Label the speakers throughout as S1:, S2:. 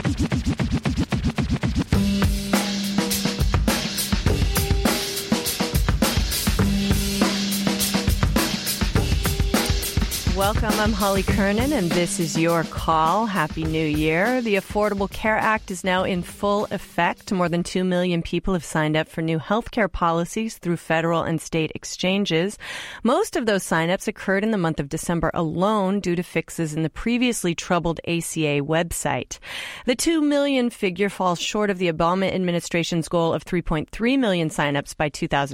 S1: Welcome. I'm Holly Kernan, and this is Your Call. Happy New Year. The Affordable Care Act is now in full effect. More than 2 million people have signed up for new health care policies through federal and state exchanges. Most of those signups occurred in the month of December alone due to fixes in the previously troubled ACA website. The 2 million figure falls short of the Obama administration's goal of 3.3 million signups by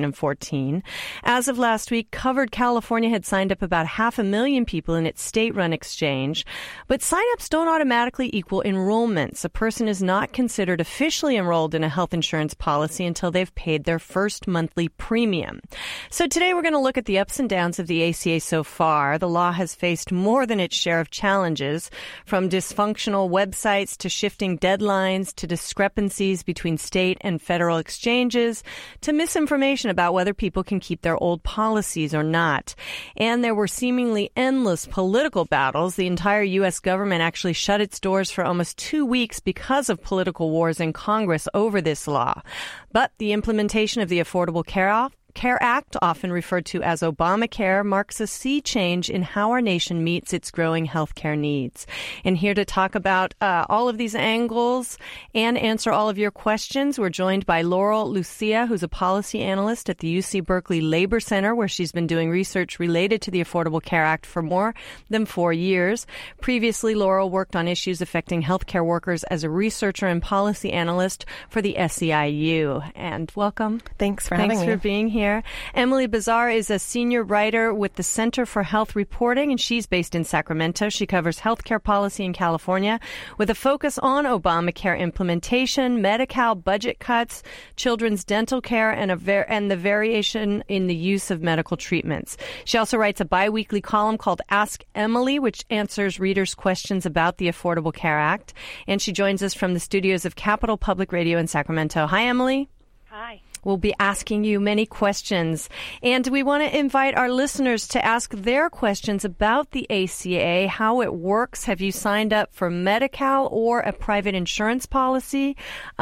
S1: 2014. As of last week, Covered California had signed up about 500,000 people in its state-run exchange. But signups don't automatically equal enrollments. A person is not considered officially enrolled in a health insurance policy until they've paid their first monthly premium. So today we're going to look at the ups and downs of the ACA so far. The law has faced more than its share of challenges, from dysfunctional websites to shifting deadlines to discrepancies between state and federal exchanges to misinformation about whether people can keep their old policies or not. And there were seemingly endless political battles. The entire U.S. government actually shut its doors for almost 2 weeks because of political wars in Congress over this law. But the implementation of the Affordable Care Act, often referred to as Obamacare, marks a sea change in how our nation meets its growing healthcare needs. And here to talk about all of these angles and answer all of your questions, we're joined by Laurel Lucia, who's a policy analyst at the UC Berkeley Labor Center, where she's been doing research related to the Affordable Care Act for more than 4 years. Previously, Laurel worked on issues affecting healthcare workers as a researcher and policy analyst for the SEIU. And welcome.
S2: Thanks for having me.
S1: Thanks for being here. Emily Bazar is a senior writer with the Center for Health Reporting, and she's based in Sacramento. She covers healthcare policy in California with a focus on Obamacare implementation, Medi-Cal budget cuts, children's dental care, and the variation in the use of medical treatments. She also writes a biweekly column called Ask Emily, which answers readers' questions about the Affordable Care Act. And she joins us from the studios of Capital Public Radio in Sacramento. Hi, Emily.
S3: Hi.
S1: We'll be asking you many questions, and we want to invite our listeners to ask their questions about the ACA, how it works. Have you signed up for Medi-Cal or a private insurance policy?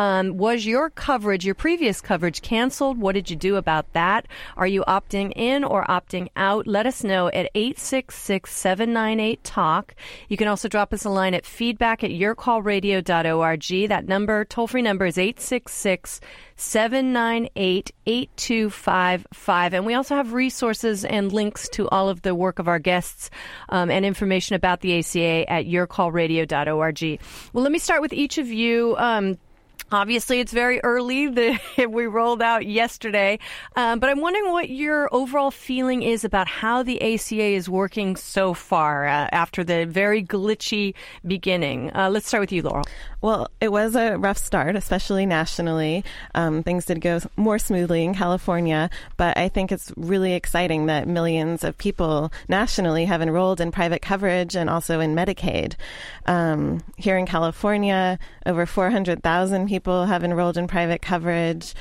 S1: Was your previous coverage canceled? What did you do about that? Are you opting in or opting out? Let us know at 866-798-TALK. You can also drop us a line at feedback@yourcallradio.org. That toll-free number is 866-798-8255. And we also have resources and links to all of the work of our guests and information about the ACA at yourcallradio.org. Well, let me start with each of you. Obviously, it's very early. We rolled out yesterday. But I'm wondering what your overall feeling is about how the ACA is working so far after the very glitchy beginning. Let's start with you, Laurel.
S2: Well, it was a rough start, especially nationally. Things did go more smoothly in California, but I think it's really exciting that millions of people nationally have enrolled in private coverage and also in Medicaid. Here in California, over 400,000 people have enrolled in private coverage.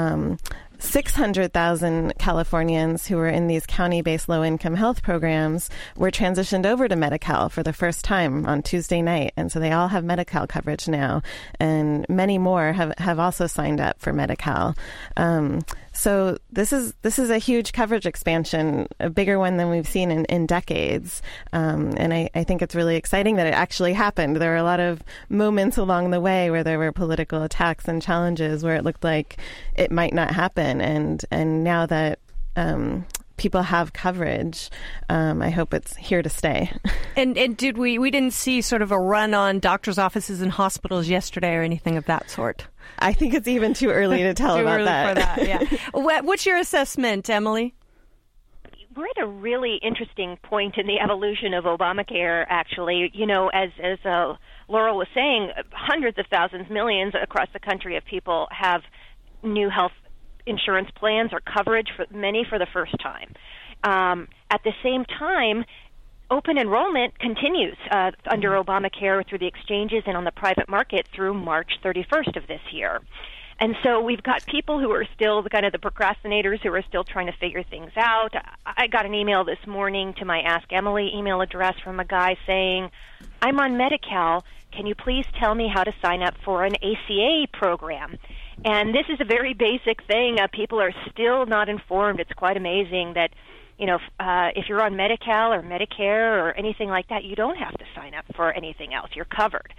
S2: 600,000 Californians who were in these county-based low-income health programs were transitioned over to Medi-Cal for the first time on Tuesday night. And so they all have Medi-Cal coverage now. And many more have also signed up for Medi-Cal. So this is a huge coverage expansion, a bigger one than we've seen in decades. And I think it's really exciting that it actually happened. There were a lot of moments along the way where there were political attacks and challenges where it looked like it might not happen. And now that people have coverage, I hope it's here to stay.
S1: And did we didn't see sort of a run on doctors' offices and hospitals yesterday or anything of that sort?
S2: I think it's even too early to tell about that.
S1: Too early for that, yeah. What's your assessment, Emily?
S3: We're at a really interesting point in the evolution of Obamacare, actually. You know, as Laurel was saying, hundreds of thousands, millions across the country of people have new health insurance plans or coverage, for many for the first time. At the same time, open enrollment continues under Obamacare through the exchanges and on the private market through March 31st of this year. And so we've got people who are still kind of the procrastinators who are still trying to figure things out. I got an email this morning to my Ask Emily email address from a guy saying, I'm on Medi-Cal. can you please tell me how to sign up for an ACA program? And this is a very basic thing. People are still not informed. It's quite amazing that, if you're on Medi-Cal or Medicare or anything like that, you don't have to sign up for anything else. You're covered.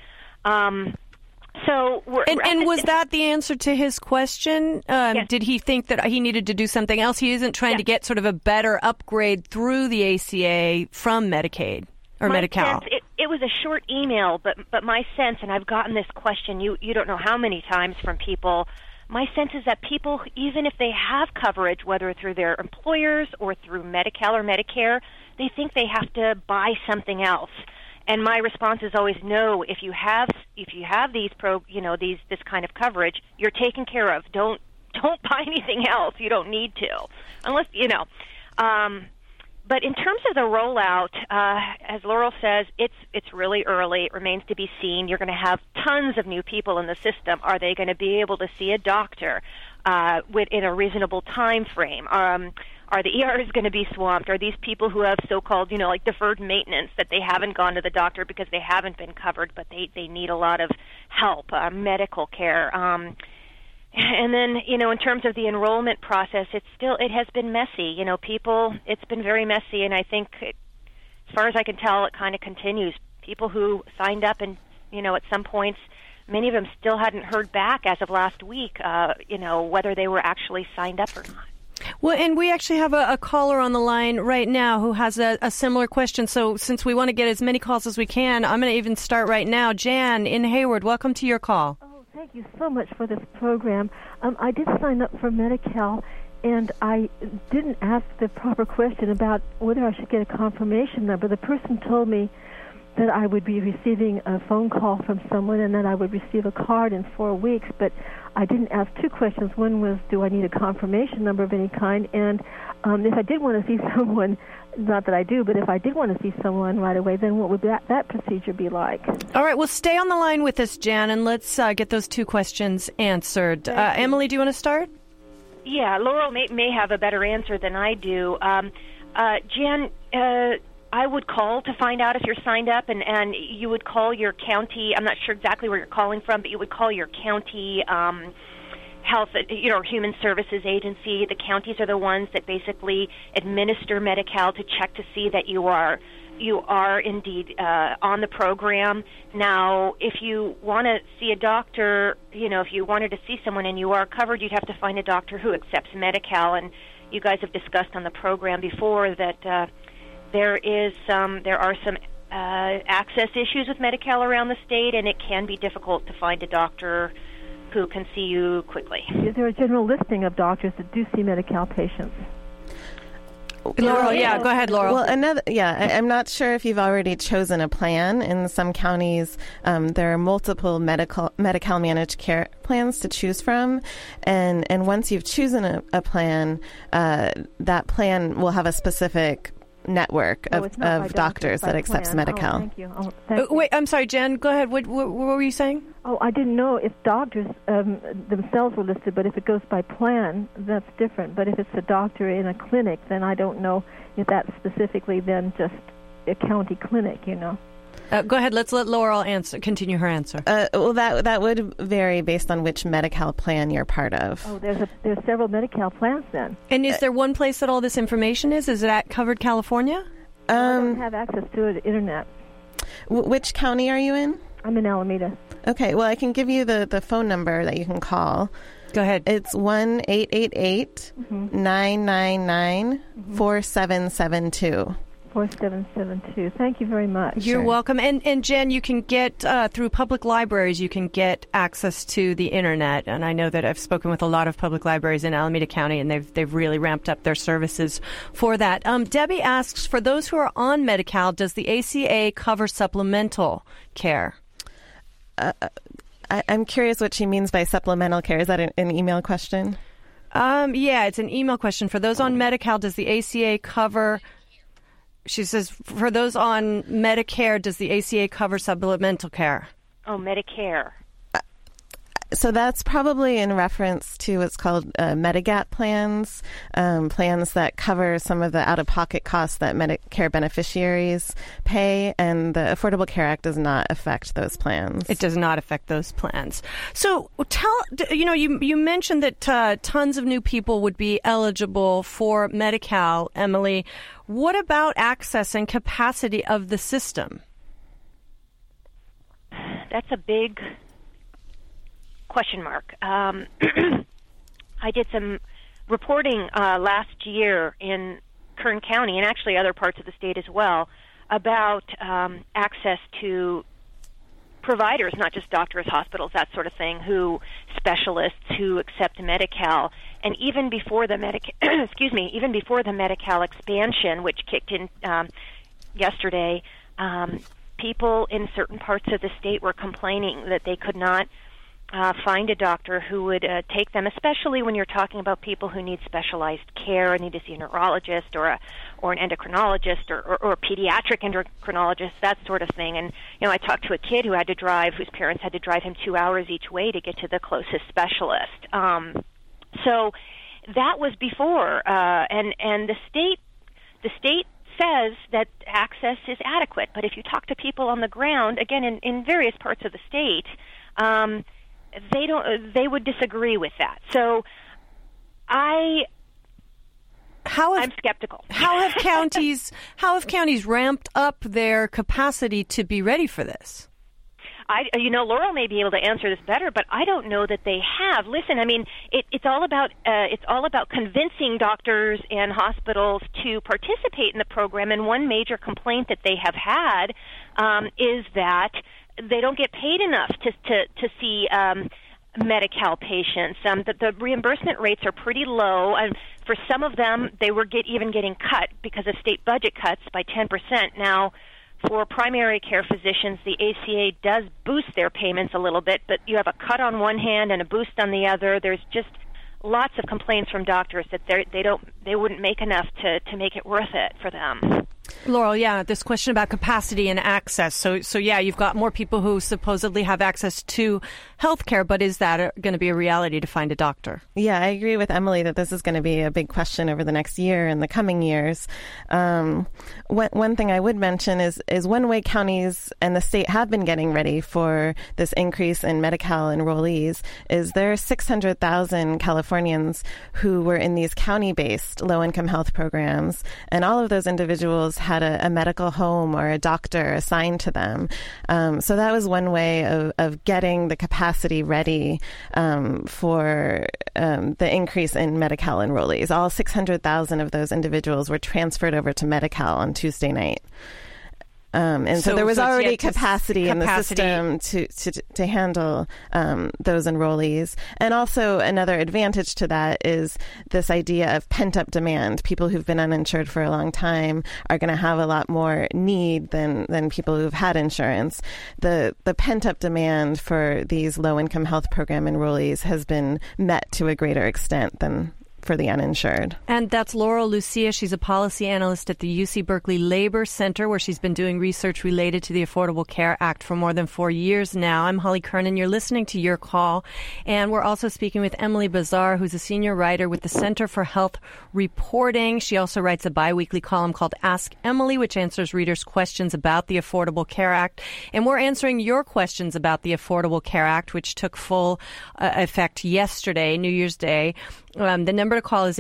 S3: So
S1: was that the answer to his question?
S3: Yes.
S1: Did he think that he needed to do something else? He isn't trying to get sort of a better upgrade through the ACA from Medicaid or Medi-Cal.
S3: It was a short email, but my sense, and I've gotten this question, you don't know how many times from people, my sense is that people, even if they have coverage, whether through their employers or through Medi-Cal or Medicare, they think they have to buy something else. And my response is always no. If you have this kind of coverage, you're taken care of. Don't buy anything else. You don't need to, unless But in terms of the rollout, as Laurel says, it's really early. It remains to be seen. You're going to have tons of new people in the system. Are they going to be able to see a doctor in a reasonable time frame? Are the ERs going to be swamped? Are these people who have so-called, like deferred maintenance, that they haven't gone to the doctor because they haven't been covered, but they need a lot of help, medical care? And then, in terms of the enrollment process, it has been messy. It's been very messy, and I think, as far as I can tell, it kind of continues. People who signed up and, at some points, many of them still hadn't heard back as of last week, whether they were actually signed up or not.
S1: Well, and we actually have a caller on the line right now who has a similar question. So since we want to get as many calls as we can, I'm going to even start right now. Jan in Hayward, welcome to your call.
S4: Oh, thank you so much for this program. I did sign up for Medi-Cal, and I didn't ask the proper question about whether I should get a confirmation number. The person told me that I would be receiving a phone call from someone and that I would receive a card in 4 weeks, but I didn't ask two questions. One was, do I need a confirmation number of any kind? And if I did want to see someone, not that I do, but if I did want to see someone right away, then what would that procedure be like?
S1: All right, well, stay on the line with us, Jan, and let's get those two questions answered. Emily, do you want to start?
S3: Yeah, Laurel may have a better answer than I do. Jan, I would call to find out if you're signed up, and you would call your county. I'm not sure exactly where you're calling from, but you would call your county health, human services agency. The counties are the ones that basically administer Medi-Cal to check to see that you are indeed on the program. Now, if you want to see a doctor, if you wanted to see someone and you are covered, you'd have to find a doctor who accepts Medi-Cal. And you guys have discussed on the program before that there are some access issues with Medi-Cal around the state, and it can be difficult to find a doctor who can see you quickly.
S4: Is there a general listing of doctors that do see Medi-Cal patients?
S1: Laurel, go ahead, Laurel.
S2: Well, I'm not sure if you've already chosen a plan. In some counties, there are multiple Medi-Cal managed care plans to choose from, and once you've chosen a plan, that plan will have a specific network of doctors that accepts Medi-Cal.
S4: Thank you.
S1: Wait, I'm sorry, Jen, go ahead. What were you saying?
S4: Oh, I didn't know if doctors themselves were listed, but if it goes by plan, that's different. But if it's a doctor in a clinic, then I don't know if that's specifically then just a county clinic,
S1: Go ahead. Let's let Laurel continue her answer.
S2: Well, that would vary based on which Medi-Cal plan you're part of.
S4: Oh, there's several Medi-Cal plans then.
S1: And is there one place that all this information is? Is it at Covered California?
S4: I don't have access to the internet.
S2: Which county are you in?
S4: I'm in Alameda.
S2: Okay, well, I can give you the phone number that you can call.
S1: Go ahead.
S2: It's 1-888-999-4772.
S4: 4772. Thank you very much.
S1: You're welcome. And Jen, you can get, through public libraries, you can get access to the internet. And I know that I've spoken with a lot of public libraries in Alameda County, and they've really ramped up their services for that. Debbie asks, for those who are on Medi-Cal, does the ACA cover supplemental care?
S2: I'm curious what she means by supplemental care. Is that an email question?
S1: Yeah, it's an email question. For those on Medi-Cal, does the ACA cover... She says, for those on Medicare, does the ACA cover supplemental care?
S3: Oh, Medicare.
S2: So that's probably in reference to what's called Medigap plans, plans that cover some of the out-of-pocket costs that Medicare beneficiaries pay, and the Affordable Care Act does not affect those plans.
S1: It does not affect those plans. So you mentioned that tons of new people would be eligible for Medi-Cal, Emily. What about access and capacity of the system?
S3: That's a big question mark. I did some reporting last year in Kern County, and actually other parts of the state as well, about access to providers, not just doctors, hospitals, that sort of thing, specialists who accept Medi-Cal. And even before the even before the Medi-Cal expansion, which kicked in yesterday, people in certain parts of the state were complaining that they could not find a doctor who would take them, especially when you're talking about people who need specialized care and need to see a neurologist or an endocrinologist or a pediatric endocrinologist, that sort of thing. And I talked to a kid whose parents had to drive him 2 hours each way to get to the closest specialist. So that was before, and the state says that access is adequate. But if you talk to people on the ground, again in various parts of the state, they would disagree with that. So I'm skeptical.
S1: How have counties ramped up their capacity to be ready for this?
S3: Laurel may be able to answer this better, but I don't know that they have. Listen, I mean, it's all about convincing doctors and hospitals to participate in the program. And one major complaint that they have had is that they don't get paid enough to see Medi-Cal patients. The reimbursement rates are pretty low, and for some of them, they were getting cut because of state budget cuts by 10%. Now, for primary care physicians, the ACA does boost their payments a little bit, but you have a cut on one hand and a boost on the other. There's just lots of complaints from doctors that they wouldn't make enough to make it worth it for them.
S1: Laurel, this question about capacity and access. So you've got more people who supposedly have access to health care, but is that going to be a reality to find a doctor?
S2: Yeah, I agree with Emily that this is going to be a big question over the next year and the coming years. One thing I would mention is one way counties and the state have been getting ready for this increase in Medi-Cal enrollees is there are 600,000 Californians who were in these county-based low-income health programs, and all of those individuals had a medical home or a doctor assigned to them. So that was one way of getting the capacity ready for the increase in Medi-Cal enrollees. All 600,000 of those individuals were transferred over to Medi-Cal on Tuesday night. And so there was already capacity in the system to handle those enrollees. And also another advantage to that is this idea of pent-up demand. People who've been uninsured for a long time are going to have a lot more need than people who've had insurance. The pent-up demand for these low-income health program enrollees has been met to a greater extent than for the uninsured.
S1: And that's Laurel Lucia. She's a policy analyst at the UC Berkeley Labor Center, where she's been doing research related to the Affordable Care Act for more than 4 years now. I'm Holly Kernan. You're listening to Your Call. And we're also speaking with Emily Bazar, who's a senior writer with the Center for Health Reporting. She also writes a biweekly column called Ask Emily, which answers readers' questions about the Affordable Care Act. And we're answering your questions about the Affordable Care Act, which took full effect yesterday, New Year's Day. The number to call is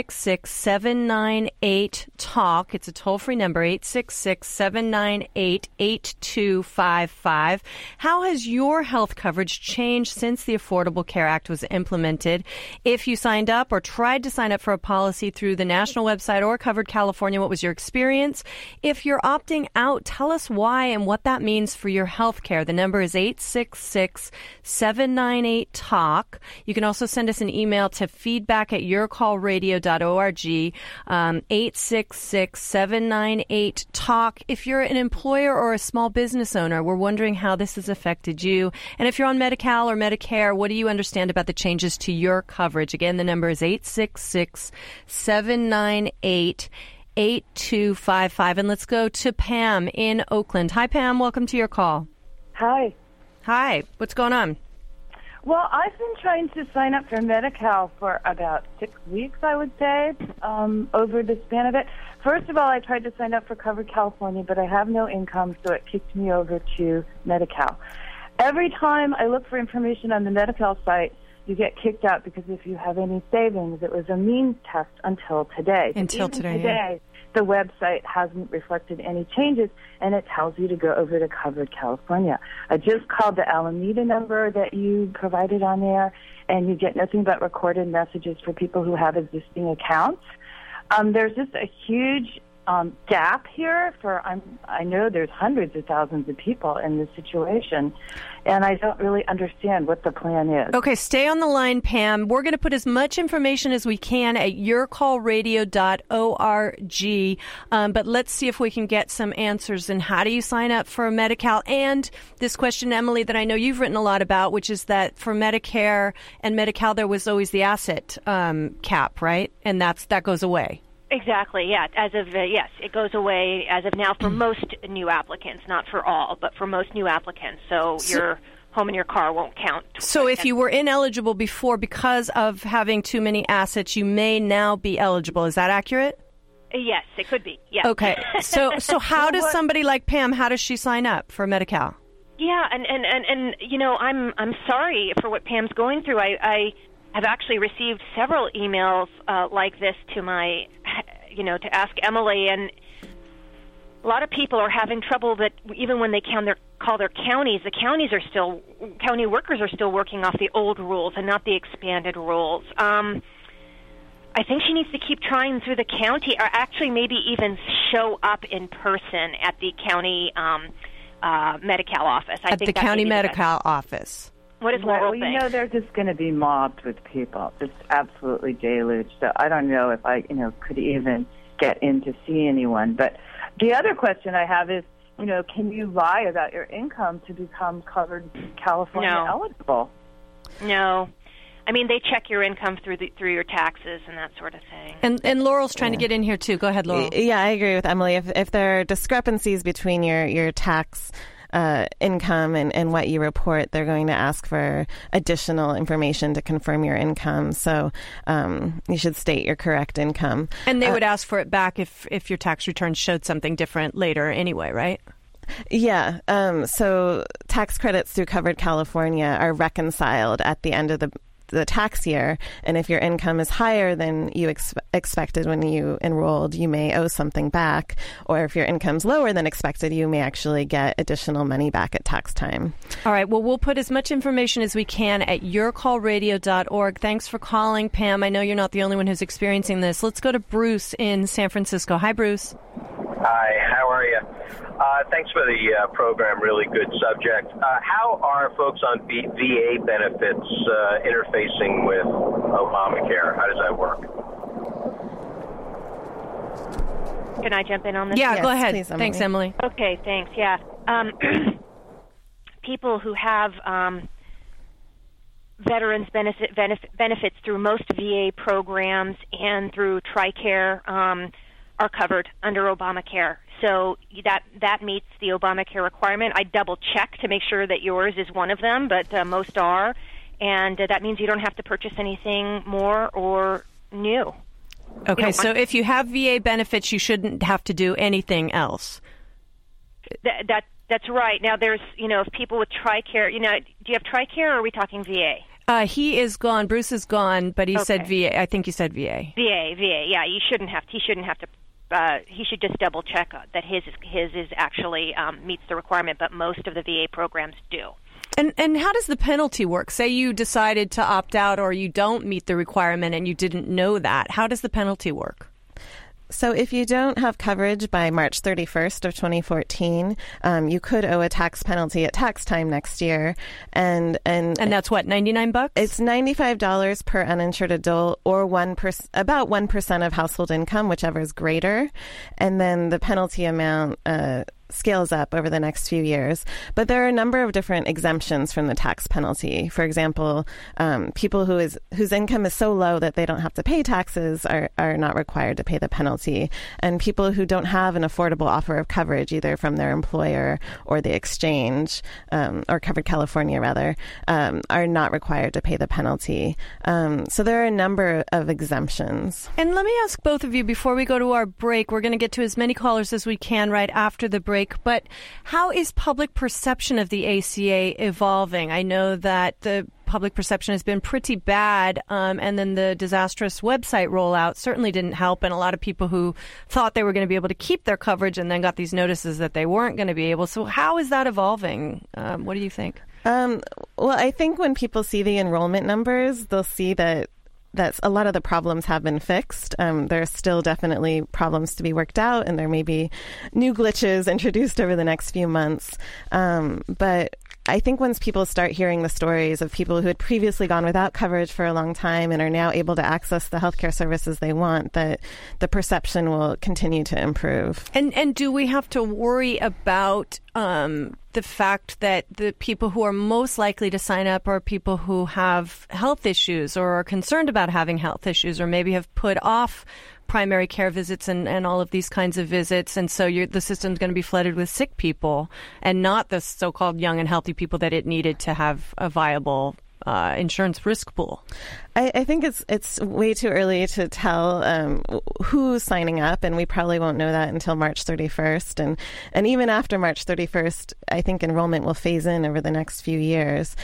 S1: 866-798-TALK. It's a toll-free number, 866-798-8255. How has your health coverage changed since the Affordable Care Act was implemented? If you signed up or tried to sign up for a policy through the national website or Covered California, what was your experience? If you're opting out, tell us why and what that means for your health care. The number is 866-798-TALK. You can also send us an email to feedback@yourcallradio.org, 866-798-TALK. If you're an employer or a small business owner, we're wondering how this has affected you. And if you're on Medi-Cal or Medicare, what do you understand about the changes to your coverage? Again, the number is 866-798-8255. And let's go to Pam in Oakland. Hi, Pam. Welcome to Your Call.
S5: Hi.
S1: Hi. What's going on?
S5: Well, I've been trying to sign up for Medi-Cal for about 6 weeks, I would say, over the span of it. First of all, I tried to sign up for Covered California, but I have no income, so it kicked me over to Medi-Cal. Every time I look for information on the Medi-Cal site, you get kicked out because if you have any savings, it was a means test until today. Today, the website hasn't reflected any changes, and it tells you to go over to Covered California. I just called the Alameda number that you provided on there, and you get nothing but recorded messages for people who have existing accounts. There's just a huge gap here I know there's hundreds of thousands of people in this situation, and I don't really understand what the plan is.
S1: Okay, stay on the line, Pam. We're going to put as much information as we can at yourcallradio.org, but let's see if we can get some answers. And how do you sign up for Medi-Cal? And this question, Emily, that I know you've written a lot about, which is that for Medicare and Medi-Cal, there was always the asset cap, right? And that goes away.
S3: Exactly, yeah. Yes, it goes away as of now for most new applicants, not for all, but for most new applicants. So your home and your car won't count.
S1: So if you were ineligible before because of having too many assets, you may now be eligible. Is that accurate?
S3: Yes, it could be. Yes. Okay.
S1: So how does somebody like Pam, how does she sign up for Medi-Cal?
S3: Yeah, and you know, I'm sorry for what Pam's going through. I have actually received several emails like this to to ask Emily, and a lot of people are having trouble that even when they call their counties, county workers are still working off the old rules and not the expanded rules. I think she needs to keep trying through the county, or actually maybe even show up in person at the county Medi-Cal office.
S1: At the county Medi-Cal office.
S3: What does Laurel think?
S5: You know, they're just going to be mobbed with people, just absolutely deluged. So I don't know if I, could even get in to see anyone. But the other question I have is, can you lie about your income to become Covered California eligible?
S3: No. I mean, they check your income through your taxes and that sort of thing.
S1: And Laurel's trying to get in here, too. Go ahead, Laurel.
S2: Yeah, I agree with Emily. If there are discrepancies between your tax income and what you report, they're going to ask for additional information to confirm your income. So you should state your correct income.
S1: And they would ask for it back if your tax return showed something different later anyway, right?
S2: Yeah. So tax credits through Covered California are reconciled at the end of the tax year, and if your income is higher than you expected when you enrolled, you may owe something back, or if your income's lower than expected, you may actually get additional money back at tax time.
S1: All right, well, we'll put as much information as we can at yourcallradio.org. Thanks for calling, Pam. I know you're not the only one who's experiencing this. Let's go to Bruce in San Francisco. Hi, Bruce.
S6: Hi, how are you? Thanks for the program. Really good subject. How are folks on VA benefits interfacing with Obamacare? How does that work?
S3: Can I jump in on this?
S1: Yeah,
S2: yes,
S1: go ahead.
S2: Please, Emily.
S1: Thanks, Emily.
S3: Okay, thanks. Yeah. People who have veterans benefits through most VA programs and through TRICARE are covered under Obamacare. So that meets the Obamacare requirement. I double-check to make sure that yours is one of them, but most are. And that means you don't have to purchase anything more or new.
S1: Okay, so if you have VA benefits, you shouldn't have to do anything else.
S3: That's right. Now, there's, if people with TRICARE, do you have TRICARE, or are we talking VA?
S1: He is gone. Bruce is gone, but he said VA. I think he said VA.
S3: VA. Yeah, he shouldn't have to. He should just double check that his is actually meets the requirement, but most of the VA programs do.
S1: And how does the penalty work? Say you decided to opt out, or you don't meet the requirement and you didn't know that. How does the penalty work?
S2: So if you don't have coverage by March 31st of 2014, you could owe a tax penalty at tax time next year. And
S1: that's what, $99?
S2: It's $95 per uninsured adult, or about 1% of household income, whichever is greater. And then the penalty amount scales up over the next few years. But there are a number of different exemptions from the tax penalty. For example, people whose income is so low that they don't have to pay taxes are not required to pay the penalty. And people who don't have an affordable offer of coverage, either from their employer or the exchange, or Covered California rather, are not required to pay the penalty. So there are a number of exemptions.
S1: And let me ask both of you before we go to our break. We're going to get to as many callers as we can right after the break. But how is public perception of the ACA evolving? I know that the public perception has been pretty bad, and then the disastrous website rollout certainly didn't help, and a lot of people who thought they were going to be able to keep their coverage and then got these notices that they weren't going to be able. So how is that evolving? What do you think?
S2: Well, I think when people see the enrollment numbers, they'll see that a lot of the problems have been fixed. There's still definitely problems to be worked out, and there may be new glitches introduced over the next few months. But I think once people start hearing the stories of people who had previously gone without coverage for a long time and are now able to access the healthcare services they want, that the perception will continue to improve.
S1: And do we have to worry about the fact that the people who are most likely to sign up are people who have health issues or are concerned about having health issues, or maybe have put off primary care visits and all of these kinds of visits, and so the system's going to be flooded with sick people and not the so-called young and healthy people that it needed to have a viable insurance risk pool?
S2: I think it's way too early to tell who's signing up, and we probably won't know that until March 31st. And even after March 31st, I think enrollment will phase in over the next few years.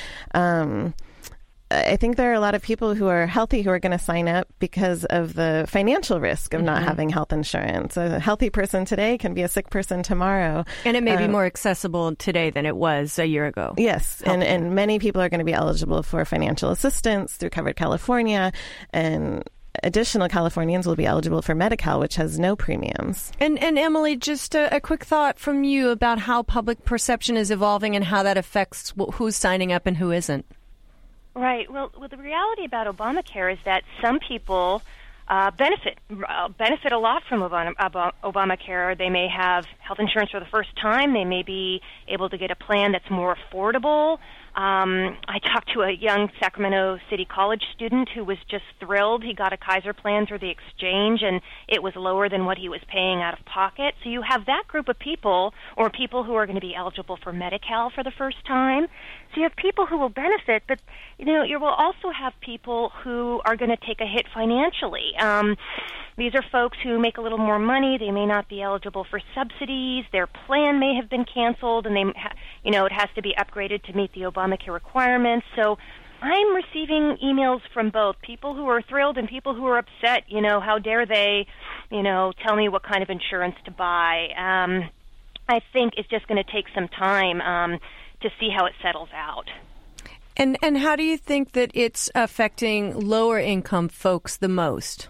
S2: I think there are a lot of people who are healthy who are going to sign up because of the financial risk of not having health insurance. A healthy person today can be a sick person tomorrow.
S1: And it may be more accessible today than it was a year ago.
S2: Yes, and many people are going to be eligible for financial assistance through Covered California, and additional Californians will be eligible for Medi-Cal, which has no premiums.
S1: And Emily, just a quick thought from you about how public perception is evolving and how that affects who's signing up and who isn't.
S3: Right. Well, the reality about Obamacare is that some people benefit a lot from Obamacare. They may have health insurance for the first time. They may be able to get a plan that's more affordable. I talked to a young Sacramento City College student who was just thrilled. He got a Kaiser plan through the exchange, and it was lower than what he was paying out of pocket. So you have that group of people, or people who are going to be eligible for Medi-Cal for the first time. So you have people who will benefit, but you will also have people who are going to take a hit financially. These are folks who make a little more money. They may not be eligible for subsidies. Their plan may have been canceled, and it has to be upgraded to meet the Obamacare requirements. So I'm receiving emails from both people who are thrilled and people who are upset. How dare they, tell me what kind of insurance to buy. I think it's just going to take some time to see how it settles out.
S1: And how do you think that it's affecting lower income folks the most?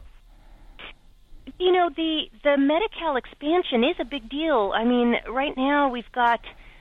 S3: The Medi-Cal expansion is a big deal. I mean, right now we've got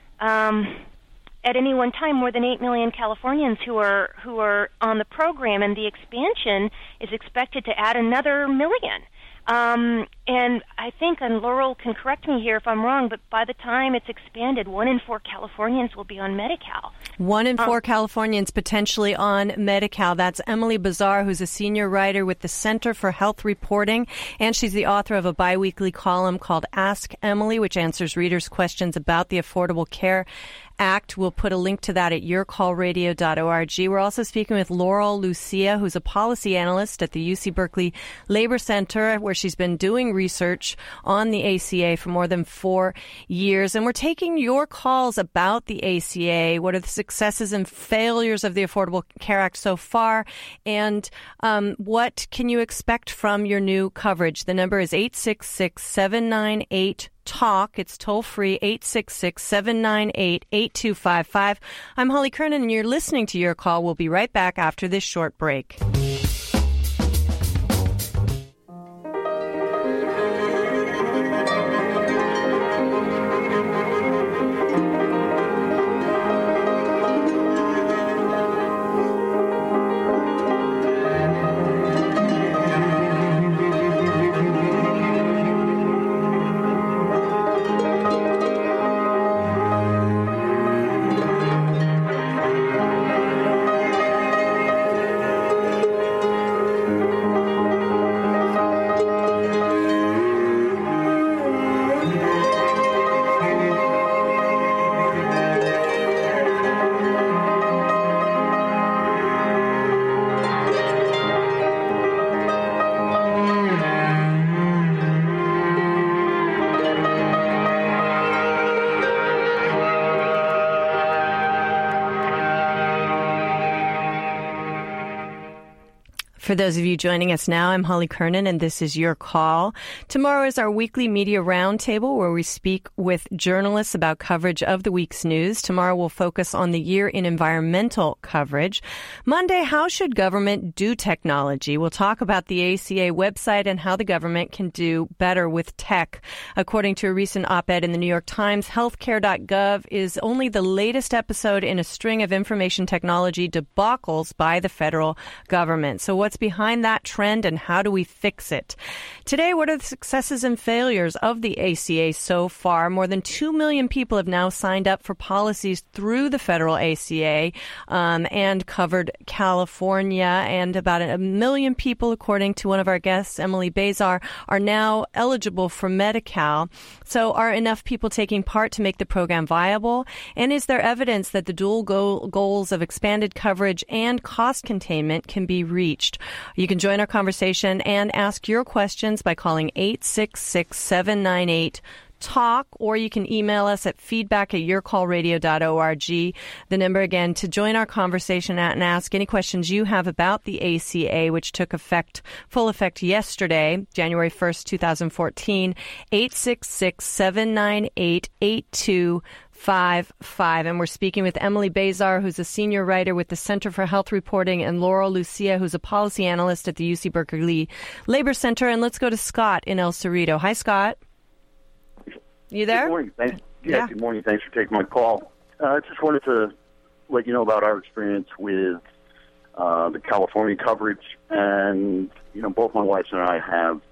S3: at any one time more than 8 million Californians who are on the program, and the expansion is expected to add another million. And I think, and Laurel can correct me here if I'm wrong, but by the time it's expanded, 1 in 4 Californians will be on Medi-Cal.
S1: 1 in 4 Californians potentially on Medi-Cal. That's Emily Bazar, who's a senior writer with the Center for Health Reporting, and she's the author of a biweekly column called Ask Emily, which answers readers' questions about the Affordable Care Act. We'll put a link to that at yourcallradio.org. We're also speaking with Laurel Lucia, who's a policy analyst at the UC Berkeley Labor Center, where she's been doing research on the ACA for more than 4 years. And we're taking your calls about the ACA. What are the successes and failures of the Affordable Care Act so far? And what can you expect from your new coverage? The number is 866-798-TALK. It's toll free, 866-798-8255. I'm Holly Kernan, and you're listening to Your Call. We'll be right back after this short break. For those of you joining us now, I'm Holly Kernan, and this is Your Call. Tomorrow is our weekly media roundtable where we speak with journalists about coverage of the week's news. Tomorrow we'll focus on the year in environmental coverage. Monday, how should government do technology? We'll talk about the ACA website and how the government can do better with tech. According to a recent op-ed in the New York Times, healthcare.gov is only the latest episode in a string of information technology debacles by the federal government. So what's behind that trend and how do we fix it? Today, what are the successes and failures of the ACA so far? More than 2 million people have now signed up for policies through the federal ACA and covered California. And about 1 million people, according to one of our guests, Emily Bazar, are now eligible for Medi-Cal. So are enough people taking part to make the program viable? And is there evidence that the dual goals of expanded coverage and cost containment can be reached? You can join our conversation and ask your questions by calling 866-798-TALK, or you can email us at feedback@yourcallradio.org. The number again to join our conversation and ask any questions you have about the ACA, which took full effect yesterday, January 1st, 2014, 866-798-8255. And we're speaking with Emily Bazar, who's a senior writer with the Center for Health Reporting, and Laurel Lucia, who's a policy analyst at the UC Berkeley Labor Center. And let's go to Scott in El Cerrito. Hi, Scott. You there?
S7: Good morning. Good morning. Thanks for taking my call. I just wanted to let you know about our experience with the California coverage. And, both my wife and I have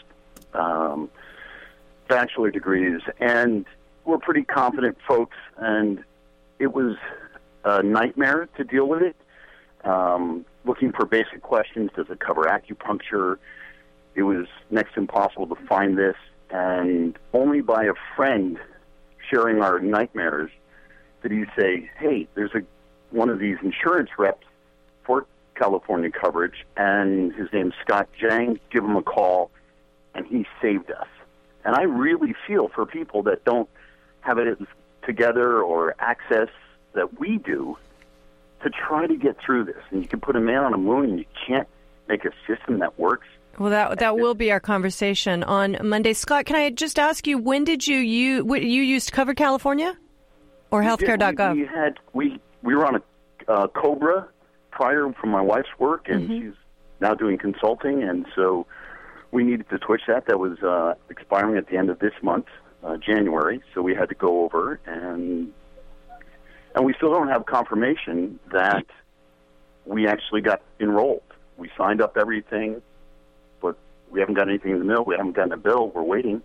S7: bachelor degrees, and we're pretty confident folks, and it was a nightmare to deal with it. Looking for basic questions, does it cover acupuncture? It was next to impossible to find this, and only by a friend sharing our nightmares did he say, hey, there's one of these insurance reps for California coverage, and his name's Scott Jang. Give him a call, and he saved us. And I really feel for people that don't have it together or access that we do to try to get through this. And you can put a man on a moon and you can't make a system that works.
S1: Well, that will be our conversation on Monday. Scott, can I just ask you, when did you used Cover California or healthcare.gov?
S7: We were on a COBRA prior from my wife's work, and she's now doing consulting, and so we needed to switch that. That was expiring at the end of this month. January, so we had to go over, and we still don't have confirmation that we actually got enrolled. We signed up everything, but we haven't got anything in the mail. We haven't gotten a bill. We're waiting.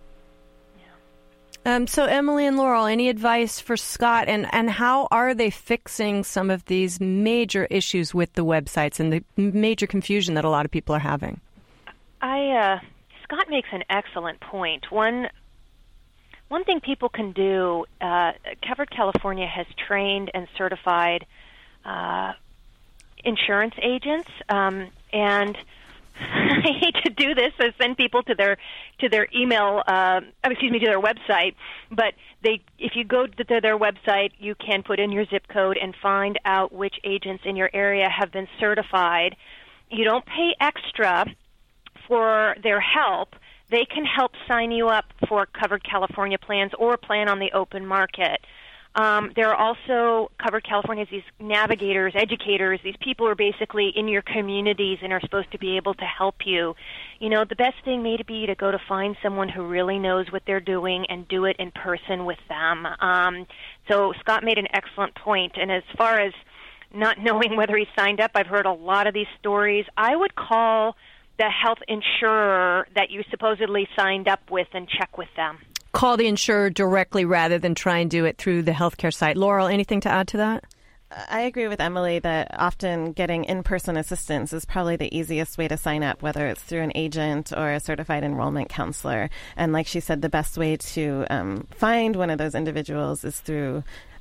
S1: So Emily and Laurel, any advice for Scott, and how are they fixing some of these major issues with the websites and the major confusion that a lot of people are having?
S3: Scott makes an excellent point. One thing people can do, Covered California has trained and certified insurance agents, and I hate to do this, so send people to their email, to their website, but if you go to their website, you can put in your zip code and find out which agents in your area have been certified. You don't pay extra for their help. They can help sign you up for Covered California plans or a plan on the open market. There are also Covered California's these navigators, educators, these people who are basically in your communities and are supposed to be able to help you. The best thing may be to go to find someone who really knows what they're doing and do it in person with them. So Scott made an excellent point. And as far as not knowing whether he signed up, I've heard a lot of these stories. I would call the health insurer that you supposedly signed up with and check with them.
S1: Call the insurer directly rather than try and do it through the healthcare site. Laurel, anything to add to that?
S2: I agree with Emily that often getting in-person assistance is probably the easiest way to sign up, whether it's through an agent or a certified enrollment counselor. And like she said, the best way to find one of those individuals is through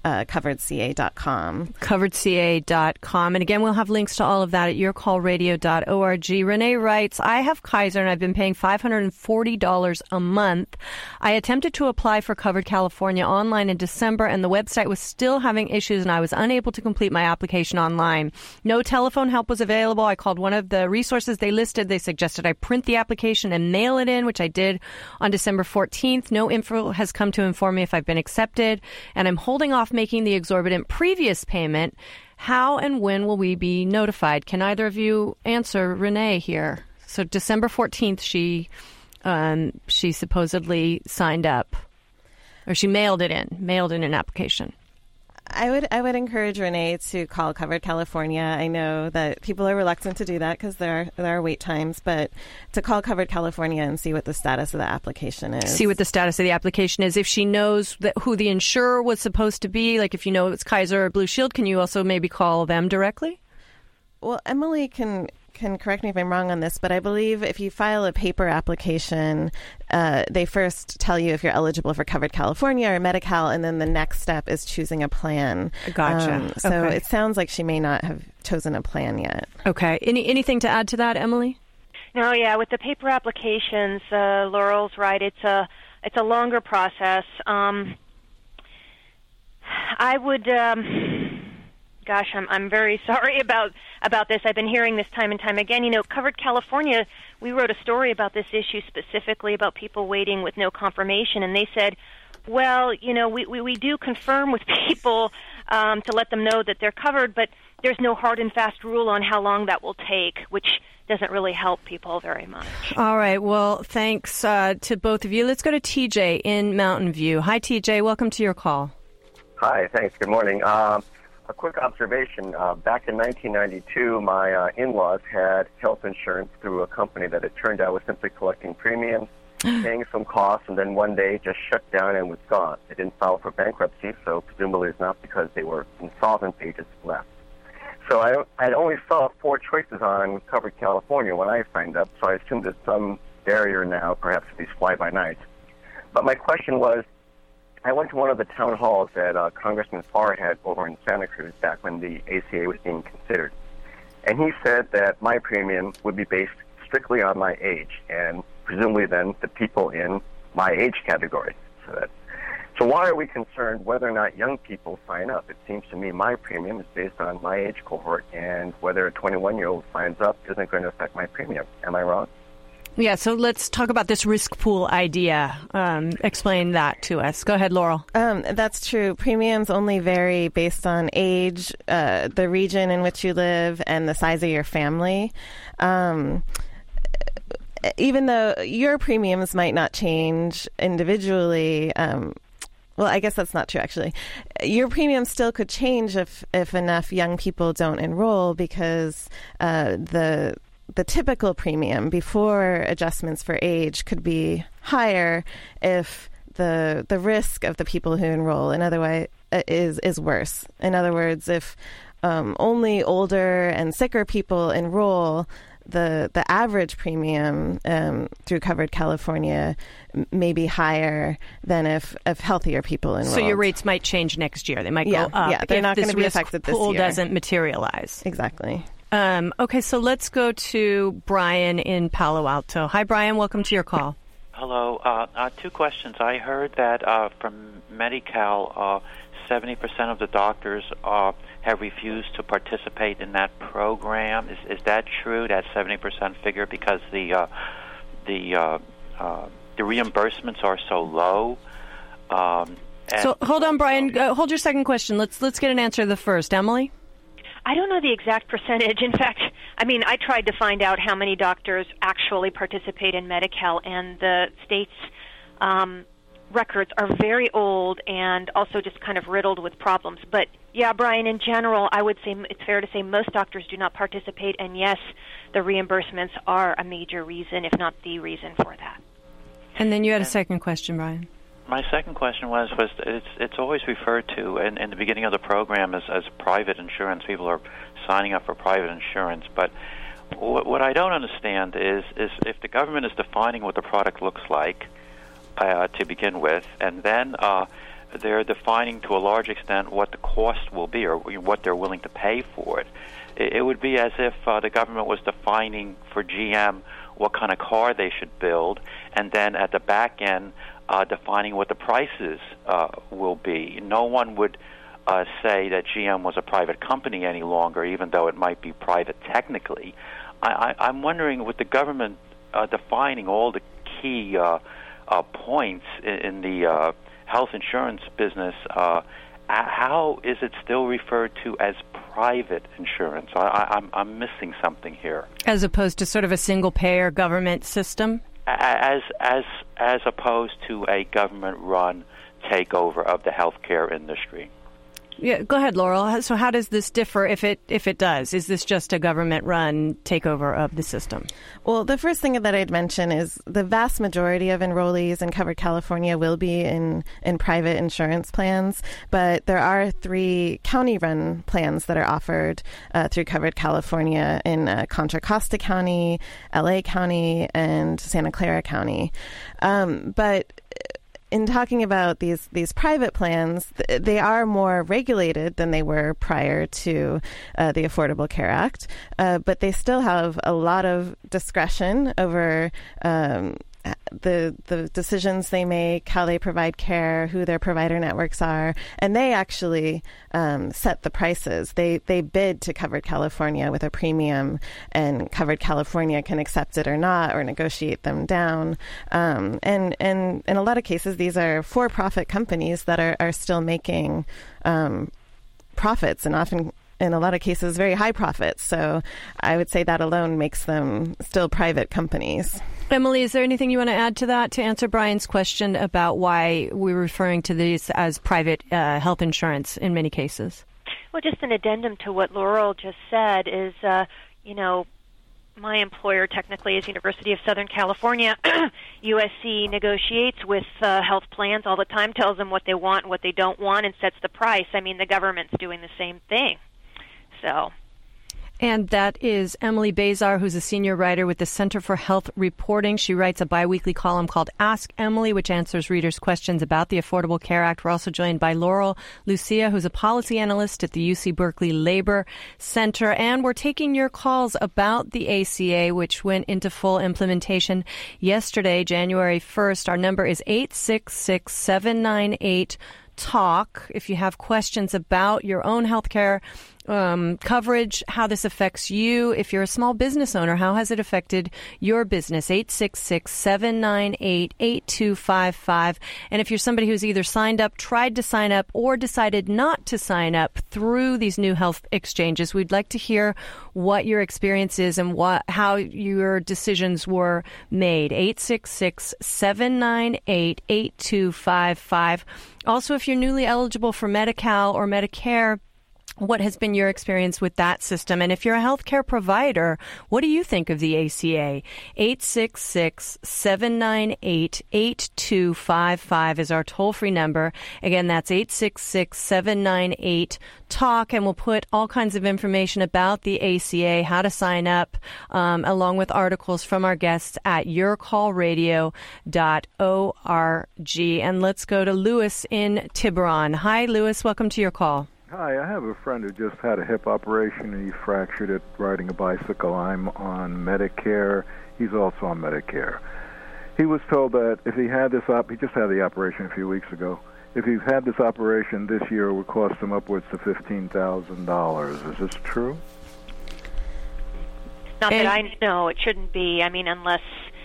S2: coveredca.com.
S1: Coveredca.com. And again, we'll have links to all of that at yourcallradio.org. Renee writes, I have Kaiser and I've been paying $540 a month. I attempted to apply for Covered California online in December and the website was still having issues and I was unable to complete my application online. No telephone help was available. I called one of the resources they listed. They suggested I print the application and mail it in, which I did on December 14th. No info has come to inform me if I've been accepted, and I'm holding off making the exorbitant previous payment. How and when will we be notified? Can either of you answer Renee here? So December 14th, she supposedly signed up, or she mailed in an application.
S2: I would encourage Renee to call Covered California. I know that people are reluctant to do that because there are wait times, but to call Covered California and see what the status of the application is.
S1: See what the status of the application is. If she knows who the insurer was supposed to be, like if you know it's Kaiser or Blue Shield, can you also maybe call them directly?
S2: Well, Emily can correct me if I'm wrong on this, but I believe if you file a paper application, they first tell you if you're eligible for Covered California or Medi-Cal, and then the next step is choosing a plan.
S1: Gotcha.
S2: So it sounds like she may not have chosen a plan yet.
S1: Okay. Anything to add to that, Emily?
S3: No, yeah. With the paper applications, Laurel's right. It's a longer process. I would. Gosh, I'm very sorry about this. I've been hearing this time and time again. You know, Covered California, we wrote a story about this issue specifically about people waiting with no confirmation, and they said, well, you know, we do confirm with people to let them know that they're covered, but there's no hard and fast rule on how long that will take, which doesn't really help people very much.
S1: All right. Well, thanks to both of you. Let's go to TJ in Mountain View. Hi, TJ. Welcome to your call.
S8: Hi. Thanks. Good morning. A quick observation. Back in 1992, my in-laws had health insurance through a company that it turned out was simply collecting premiums, paying some costs, and then one day just shut down and was gone. They didn't file for bankruptcy, so presumably it's not because they were insolvent, they just left. So I only saw 4 choices on Covered California when I signed up, so I assumed there's some barrier now, perhaps these fly-by-nights. But my question was, I went to one of the town halls that Congressman Farr had over in Santa Cruz back when the ACA was being considered. And he said that my premium would be based strictly on my age, and presumably then the people in my age category. So why are we concerned whether or not young people sign up? It seems to me my premium is based on my age cohort, and whether a 21-year-old signs up isn't going to affect my premium. Am I wrong?
S1: Yeah, so let's talk about this risk pool idea. Explain that to us. Go ahead, Laurel.
S2: That's true. Premiums only vary based on age, the region in which you live, and the size of your family. Even though your premiums might not change individually, well, I guess that's not true, actually. Your premium still could change if enough young people don't enroll, because the typical premium before adjustments for age could be higher if the risk of the people who enroll is worse. In other words, if only older and sicker people enroll, the average premium through Covered California may be higher than if healthier people enroll.
S1: So your rates might change next year. They might go up.
S2: Yeah, they're not going to be affected this year.
S1: Pool doesn't materialize.
S2: Exactly.
S1: Okay, so let's go to Brian in Palo Alto. Hi, Brian. Welcome to your call.
S9: Hello. 2 questions. I heard that from Medi-Cal, 70% of the doctors have refused to participate in that program. Is that true, that 70% figure, because the reimbursements are so low?
S1: So hold on, Brian. Hold your second question. Let's get an answer to the first. Emily?
S3: I don't know the exact percentage. In fact, I mean, I tried to find out how many doctors actually participate in Medi-Cal, and the state's records are very old and also just kind of riddled with problems. But, yeah, Brian, in general, I would say it's fair to say most doctors do not participate, and yes, the reimbursements are a major reason, if not the reason for that.
S1: And then you had a second question, Brian.
S9: My second question was it's always referred to in the beginning of the program as private insurance. People are signing up for private insurance. But what I don't understand is if the government is defining what the product looks like to begin with, and then they're defining to a large extent what the cost will be or what they're willing to pay for it. It would be as if the government was defining for GM what kind of car they should build, and then at the back end defining what the prices will be. No one would say that GM was a private company any longer, even though it might be private technically. I'm wondering, with the government defining all the key points in the health insurance business, how is it still referred to as private insurance? I'm missing something here.
S1: As opposed to sort of a single-payer government system?
S9: As opposed to a government-run takeover of the healthcare industry.
S1: Yeah, go ahead, Laurel. So how does this differ if it does? Is this just a government-run takeover of the system?
S2: Well, the first thing that I'd mention is the vast majority of enrollees in Covered California will be in private insurance plans, but there are 3 county-run plans that are offered through Covered California in Contra Costa County, LA County, and Santa Clara County. But in talking about these private plans, they are more regulated than they were prior to the Affordable Care Act, but they still have a lot of discretion over the decisions they make, how they provide care, who their provider networks are, and they actually set the prices. They bid to Covered California with a premium, and Covered California can accept it or not, or negotiate them down. And in a lot of cases, these are for-profit companies that are still making profits, and often, in a lot of cases, very high profits. So I would say that alone makes them still private companies.
S1: Emily, is there anything you want to add to that to answer Brian's question about why we're referring to these as private health insurance in many cases?
S3: Well, just an addendum to what Laurel just said is, my employer technically is University of Southern California. USC negotiates with health plans all the time, tells them what they want and what they don't want, and sets the price. I mean, the government's doing the same thing. So.
S1: And that is Emily Bazar, who's a senior writer with the Center for Health Reporting. She writes a biweekly column called Ask Emily, which answers readers' questions about the Affordable Care Act. We're also joined by Laurel Lucia, who's a policy analyst at the UC Berkeley Labor Center. And we're taking your calls about the ACA, which went into full implementation yesterday, January 1st. Our number is 866-798-TALK. If you have questions about your own health care coverage, how this affects you. If you're a small business owner, how has it affected your business? 866-798-8255. And if you're somebody who's either signed up, tried to sign up, or decided not to sign up through these new health exchanges, we'd like to hear what your experience is and how your decisions were made. 866-798-8255. Also, if you're newly eligible for Medi-Cal or Medicare, what has been your experience with that system? And if you're a healthcare provider, what do you think of the ACA? 866-798-8255 is our toll-free number. Again, that's 866-798-TALK, and we'll put all kinds of information about the ACA, how to sign up, along with articles from our guests at yourcallradio.org. And let's go to Lewis in Tiburon. Hi, Lewis. Welcome to your call.
S10: Hi, I have a friend who just had a hip operation and he fractured it riding a bicycle. I'm on Medicare. He's also on Medicare. He was told that if he had this he just had the operation a few weeks ago. If he had this operation this year, it would cost him upwards to $15,000. Is this true?
S3: Not that I know. It shouldn't be. I mean, unless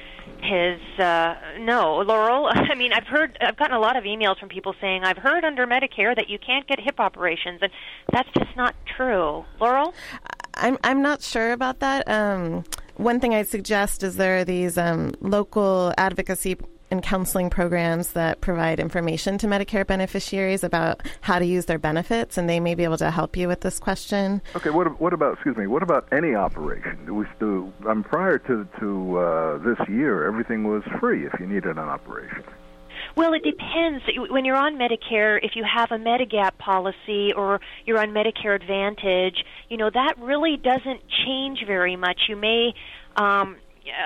S3: no, Laurel. I mean, I've gotten a lot of emails from people saying, I've heard under Medicare that you can't get hip operations, and that's just not true. Laurel?
S2: I'm not sure about that. One thing I'd suggest is there are these local advocacy and counseling programs that provide information to Medicare beneficiaries about how to use their benefits, and they may be able to help you with this question.
S10: Okay, what about any operation? Prior to this year, everything was free if you needed an operation.
S3: Well, it depends. When you're on Medicare, if you have a Medigap policy or you're on Medicare Advantage, that really doesn't change very much. You may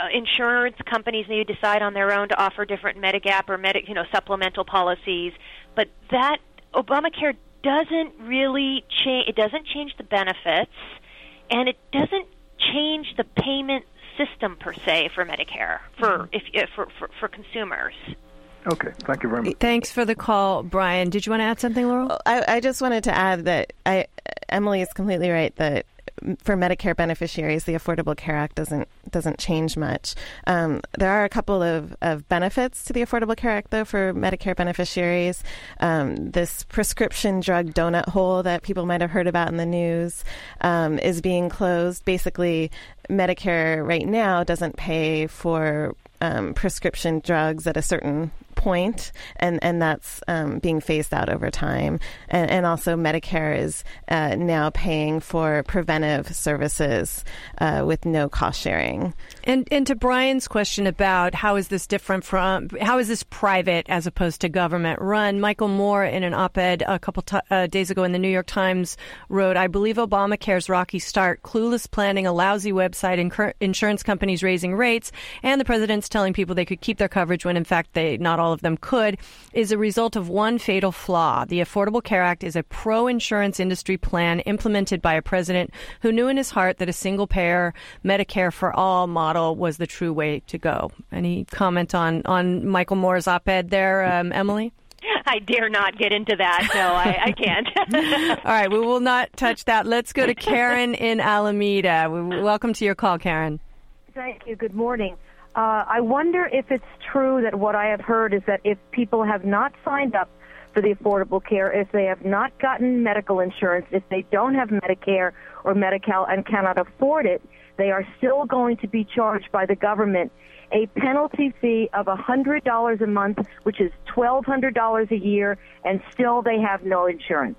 S3: insurance companies may decide on their own to offer different Medigap or supplemental policies, But that Obamacare doesn't really change. It doesn't change the benefits, and it doesn't change the payment system per se for Medicare for consumers.
S10: Okay, thank you very much.
S1: Thanks for the call, Brian. Did you want to add something, Laurel?
S2: I just wanted to add that Emily is completely right that for Medicare beneficiaries, the Affordable Care Act doesn't change much. There are a couple of benefits to the Affordable Care Act, though, for Medicare beneficiaries. This prescription drug donut hole that people might have heard about in the news is being closed. Basically, Medicare right now doesn't pay for prescription drugs at a certain point, and that's being phased out over time. And also Medicare is now paying for preventive services with no cost sharing.
S1: And to Brian's question about how is this private as opposed to government run, Michael Moore in an op-ed a couple days ago in the New York Times wrote, I believe Obamacare's rocky start, clueless planning, a lousy website, insurance companies raising rates, and the president's telling people they could keep their coverage when in fact not all of them could, is a result of one fatal flaw. The Affordable Care Act is a pro-insurance industry plan implemented by a president who knew in his heart that a single-payer Medicare for all model was the true way to go. Any comment on Michael Moore's op-ed there, Emily?
S3: I dare not get into that. No, I can't.
S1: All right, we will not touch that. Let's go to Karen in Alameda. Welcome to your call, Karen.
S11: Thank you. Good morning. I wonder if it's true that what I have heard is that if people have not signed up for the Affordable Care, if they have not gotten medical insurance, if they don't have Medicare or Medi-Cal and cannot afford it, they are still going to be charged by the government a penalty fee of $100 a month, which is $1,200 a year, and still they have no insurance.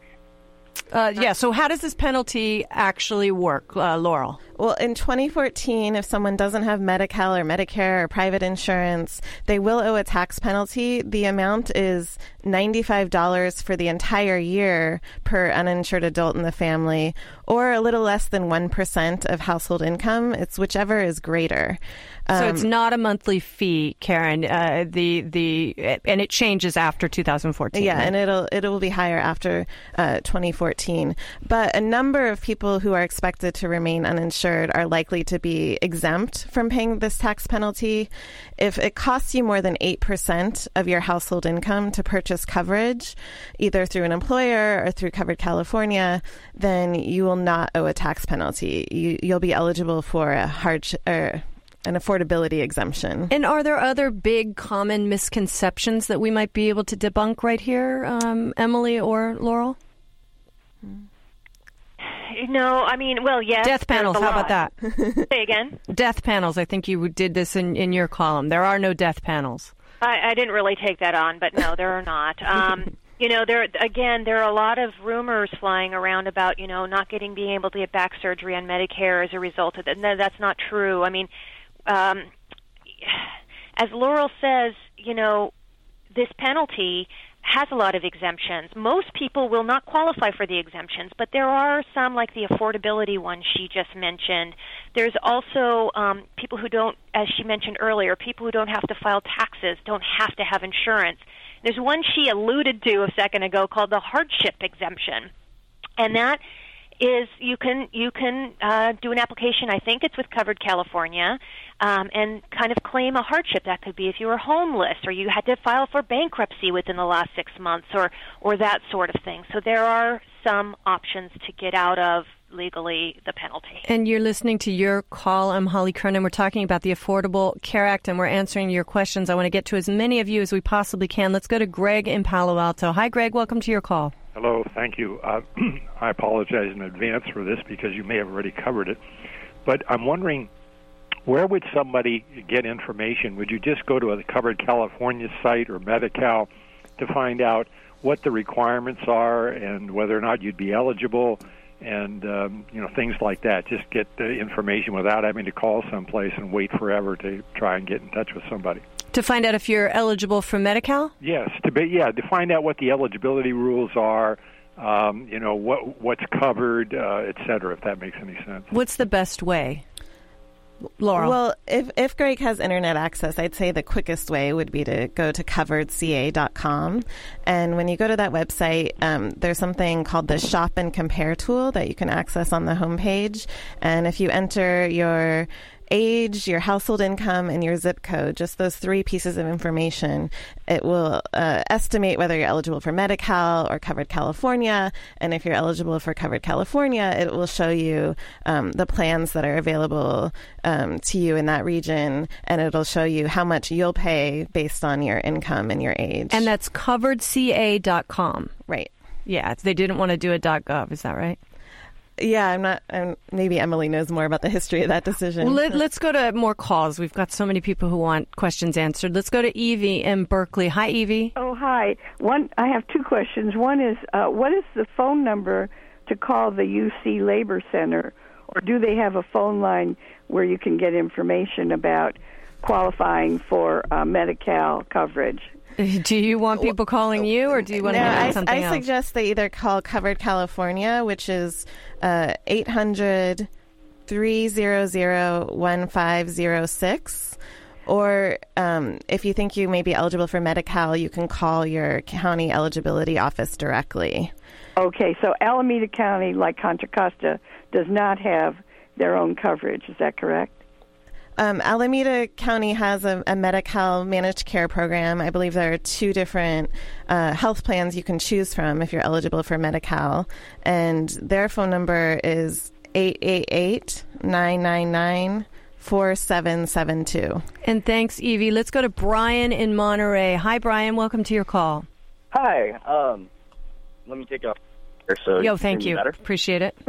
S1: So how does this penalty actually work, Laurel?
S2: Well, in 2014, if someone doesn't have Medi-Cal or Medicare or private insurance, they will owe a tax penalty. The amount is $95 for the entire year per uninsured adult in the family, or a little less than 1% of household income. It's whichever is greater.
S1: So it's not a monthly fee, Karen. And it changes after 2014.
S2: Yeah,
S1: right?
S2: and it'll be higher after 2014. But a number of people who are expected to remain uninsured are likely to be exempt from paying this tax penalty. If it costs you more than 8% of your household income to purchase coverage, either through an employer or through Covered California, then you will not owe a tax penalty. You'll be eligible for a an affordability exemption.
S1: And are there other big common misconceptions that we might be able to debunk right here, Emily or Laurel?
S3: No, I mean, well, yes.
S1: Death panels, how about that?
S3: Say again?
S1: Death panels, I think you did this in your column. There are no death panels.
S3: I didn't really take that on, but no, there are not. There are a lot of rumors flying around about, not being able to get back surgery on Medicare as a result of that. No, that's not true. I mean, as Laurel says, this penalty has a lot of exemptions. Most people will not qualify for the exemptions, but there are some, like the affordability one she just mentioned. There's also people who don't, as she mentioned earlier, people who don't have to file taxes, don't have to have insurance. There's one she alluded to a second ago called the hardship exemption, and that is you can do an application. I think it's with Covered California, and kind of claim a hardship. That could be if you were homeless or you had to file for bankruptcy within the last 6 months, or that sort of thing. So there are some options to get out of legally the penalty.
S1: And you're listening to Your Call. I'm Holly Kernan. We're talking about the Affordable Care Act, and we're answering your questions. I want to get to as many of you as we possibly can. Let's go to Greg in Palo Alto. Hi, Greg. Welcome to Your Call.
S12: Hello. Thank you. I apologize in advance for this because you may have already covered it. But I'm wondering, where would somebody get information? Would you just go to the Covered California site or Medi-Cal to find out what the requirements are and whether or not you'd be eligible and, things like that? Just get the information without having to call someplace and wait forever to try and get in touch with somebody.
S1: To find out if you're eligible for Medi-Cal?
S12: Yes, to find out what the eligibility rules are, what's covered, et cetera, if that makes any sense.
S1: What's the best way? Laurel?
S2: Well, if Greg has internet access, I'd say the quickest way would be to go to coveredca.com. And when you go to that website, there's something called the Shop and Compare tool that you can access on the homepage. And if you enter your age, your household income, and your zip code, just those 3 pieces of information, it will estimate whether you're eligible for Medi-Cal or Covered California. And if you're eligible for Covered California, it will show you the plans that are available to you in that region, and it'll show you how much you'll pay based on your income and your age.
S1: And that's coveredca.com.
S2: Right.
S1: Yeah, they didn't want to do a .gov, is that right?
S2: Yeah, maybe Emily knows more about the history of that decision.
S1: Let's go to more calls. We've got so many people who want questions answered. Let's go to Evie in Berkeley. Hi, Evie.
S13: Oh, hi. I have 2 questions. One is, what is the phone number to call the UC Labor Center? Or do they have a phone line where you can get information about qualifying for Medi-Cal coverage?
S1: Do you want people calling you, or do you want to get something else?
S2: I suggest they either call Covered California, which is 800-300-1506, or if you think you may be eligible for Medi-Cal, you can call your county eligibility office directly.
S13: Okay, so Alameda County, like Contra Costa, does not have their own coverage. Is that correct?
S2: Alameda County has a Medi-Cal managed care program. I believe there are 2 different health plans you can choose from if you're eligible for Medi-Cal. And their phone number is 888-999-4772.
S1: And thanks, Evie. Let's go to Brian in Monterey. Hi, Brian. Welcome to your call.
S14: Hi. Let me take off.
S1: Thank you. Appreciate it.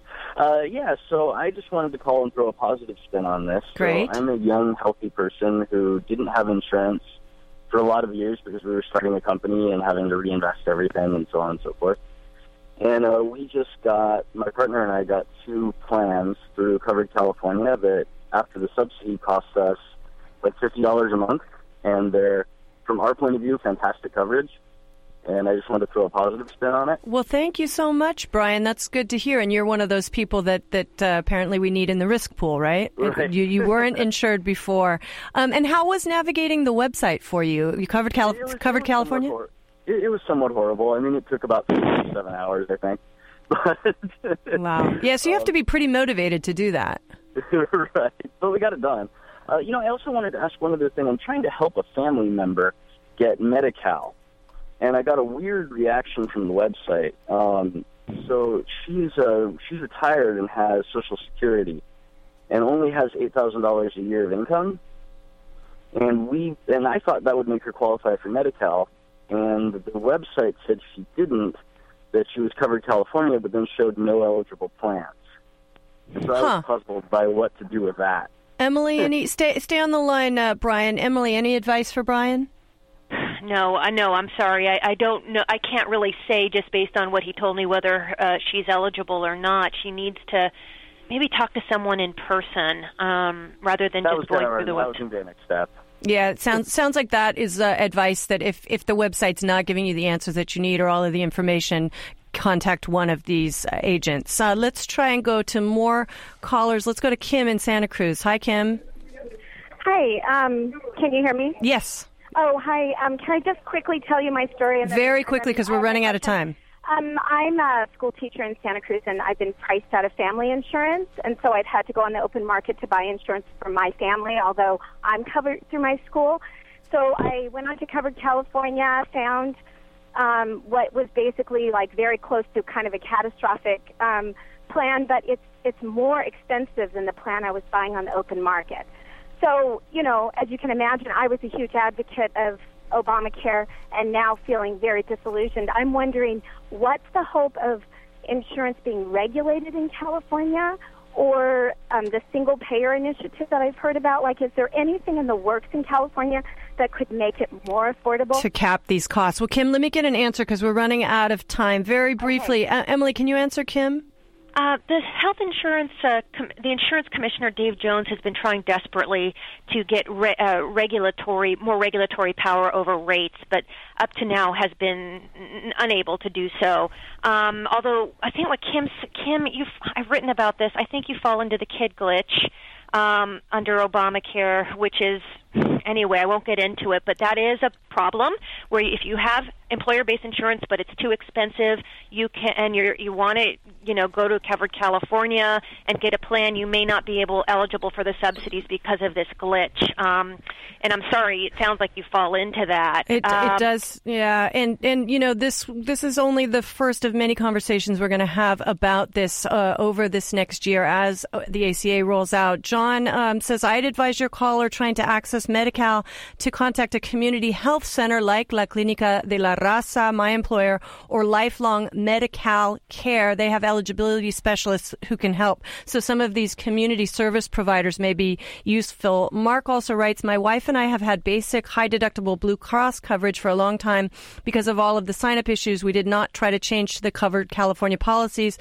S14: So I just wanted to call and throw a positive spin on this.
S1: Great.
S14: So I'm a young, healthy person who didn't have insurance for a lot of years because we were starting a company and having to reinvest everything and so on and so forth. And my partner and I got 2 plans through Covered California that after the subsidy costs us like $50 a month. And they're, from our point of view, fantastic coverage. And I just wanted to throw a positive spin on it.
S1: Well, thank you so much, Brian. That's good to hear. And you're one of those people that apparently we need in the risk pool, right?
S14: Right.
S1: You weren't insured before. And how was navigating the website for you? You covered California?
S14: It was somewhat horrible. I mean, it took about 7 hours, I think.
S1: Wow. Yeah, so you have to be pretty motivated to do that.
S14: Right. But we got it done. I also wanted to ask one other thing. I'm trying to help a family member get Medi-Cal. And I got a weird reaction from the website. So she's retired and has Social Security, and only has $8,000 a year of income. And I thought that would make her qualify for Medi-Cal. And the website said she didn't, that she was Covered California, but then showed no eligible plans. So I was puzzled by what to do with that.
S1: Emily, stay on the line, Brian. Emily, any advice for Brian?
S3: No, I'm sorry. I don't know. I can't really say just based on what he told me whether she's eligible or not. She needs to maybe talk to someone in person rather than just going through the website.
S14: That was going to be the next step.
S1: Yeah, it sounds like that is advice that if the website's not giving you the answers that you need or all of the information, contact one of these agents. Let's try and go to more callers. Let's go to Kim in Santa Cruz. Hi, Kim.
S15: Hi. Can you hear me?
S1: Yes.
S15: Oh, hi. Can I just quickly tell you my story?
S1: Very quickly, because we're running out of time.
S15: I'm a school teacher in Santa Cruz, and I've been priced out of family insurance, and so I've had to go on the open market to buy insurance for my family, although I'm covered through my school. So I went on to Covered California, found what was basically like very close to kind of a catastrophic plan, but it's more expensive than the plan I was buying on the open market. So, as you can imagine, I was a huge advocate of Obamacare and now feeling very disillusioned. I'm wondering, what's the hope of insurance being regulated in California or the single-payer initiative that I've heard about? Like, is there anything in the works in California that could make it more affordable?
S1: To cap these costs. Well, Kim, let me get an answer because we're running out of time. Very briefly, okay. Emily, can you answer Kim?
S3: The health insurance, the insurance commissioner, Dave Jones, has been trying desperately to get more regulatory power over rates, but up to now has been unable to do so. Although I think what Kim, I've written about this. I think you fall into the kid glitch. under Obamacare, which is, anyway, I won't get into it, but that is a problem where if you have employer-based insurance but it's too expensive, you want to go to Covered California and get a plan, you may not be eligible for the subsidies because of this glitch. And I'm sorry, it sounds like you fall into that.
S1: It does, yeah. And this is only the first of many conversations we're going to have about this over this next year as the ACA rolls out. John says, I'd advise your caller trying to access Medi-Cal to contact a community health center like La Clínica de la Raza, my employer, or Lifelong Medi-Cal Care. They have eligibility specialists who can help. So some of these community service providers may be useful. Mark also writes, my wife and I have had basic high-deductible Blue Cross coverage for a long time. Because of all of the sign-up issues, we did not try to change to the Covered California policies.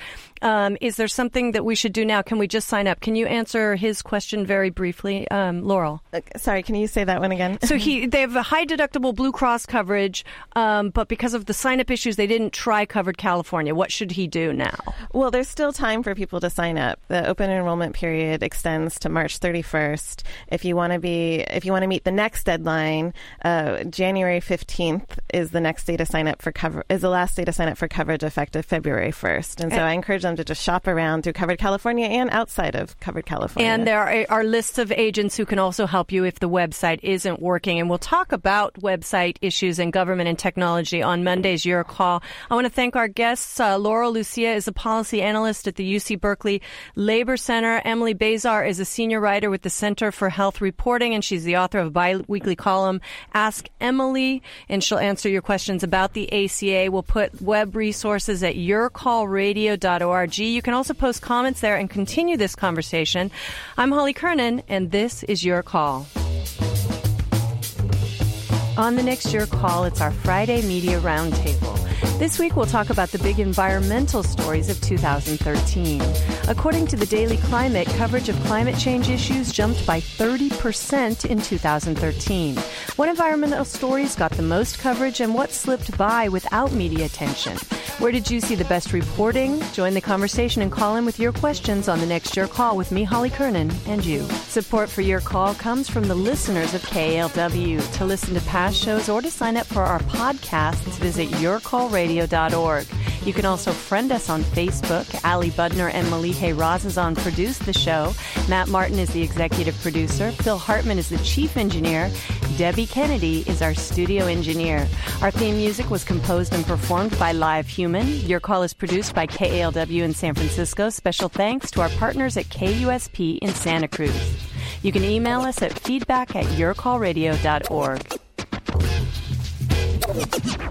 S1: Is there something that we should do now? Can we just sign up? Can you answer his question very briefly, Laurel?
S2: Sorry, can you say that one again?
S1: So they have a high-deductible Blue Cross coverage, but because of the sign-up issues, they didn't try Covered California. What should he do now?
S2: Well, there's still time for people to sign up. The open enrollment period extends to March 31st. If you want to meet the next deadline, January 15th is the next day to sign up for the last day to sign up for coverage, effective February 1st. And so I encourage them to just shop around through Covered California and outside of Covered California.
S1: And there are lists of agents who can also help you if the website isn't working. And we'll talk about website issues and government and technology on Monday's Your Call. I want to thank our guests. Laurel Lucia is a policy analyst at the UC Berkeley Labor Center. Emily Bazar is a senior writer with the Center for Health Reporting, and she's the author of a bi-weekly column, Ask Emily, and she'll answer your questions about the ACA. We'll put web resources at yourcallradio.org. You can also post comments there and continue this conversation. I'm Holly Kernan, and this is Your Call. On the next Your Call, it's our Friday Media Roundtable. This week, we'll talk about the big environmental stories of 2013. According to the Daily Climate, coverage of climate change issues jumped by 30% in 2013. What environmental stories got the most coverage and what slipped by without media attention? Where did you see the best reporting? Join the conversation and call in with your questions on the next Your Call with me, Holly Kernan, and you. Support for Your Call comes from the listeners of KALW. To listen to past shows or to sign up for our podcasts, visit yourcallradio.org. You can also friend us on Facebook. Ali Budner and Malihe Razazan produce the show. Matt Martin is the executive producer. Phil Hartman is the chief engineer. Debbie Kennedy is our studio engineer. Our theme music was composed and performed by Live Human. Your Call is produced by KALW in San Francisco. Special thanks to our partners at KUSP in Santa Cruz. You can email us at feedback@yourcallradio.org.